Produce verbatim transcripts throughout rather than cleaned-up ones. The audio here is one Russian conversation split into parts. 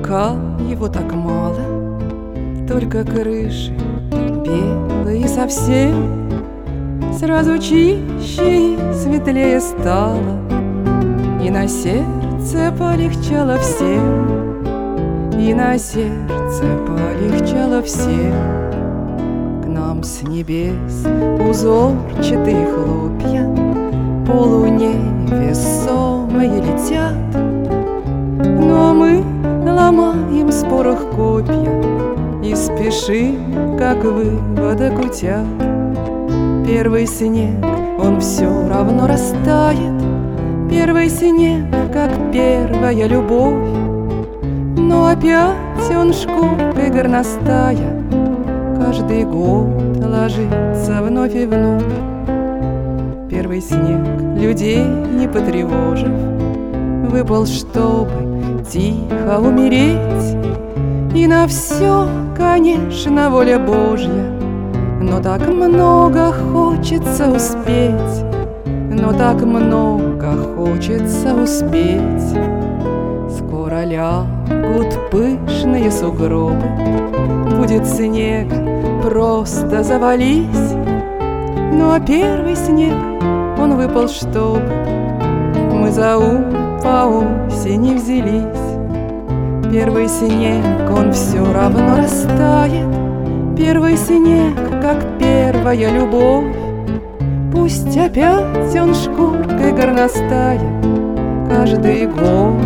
потолка его так мало, только крыши белые совсем. Сразу чище и светлее стало, и на сердце полегчало всем, и на сердце полегчало всем. К нам с небес узорчатые хлопья по луне весомые летят, но мы ломаем с порох копья и спешим, как выводок утят. Первый снег, он все равно растает, первый снег, как первая любовь, но опять он шкуркой горностая каждый год ложится вновь и вновь. Первый снег, людей не потревожив, выпал, чтобы тихо умереть. И на все, конечно, воля Божья, но так много хочется успеть, но так много хочется успеть. Скоро лягут пышные сугробы, будет снег, просто завались. Ну а первый снег, он выпал, чтобы мы за ум по осени взялись. Первый снег, он все равно растает, первый снег, как первая любовь. Пусть опять он шкуркой горностая каждый год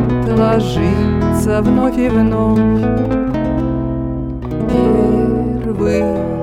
ложится вновь и вновь. Первый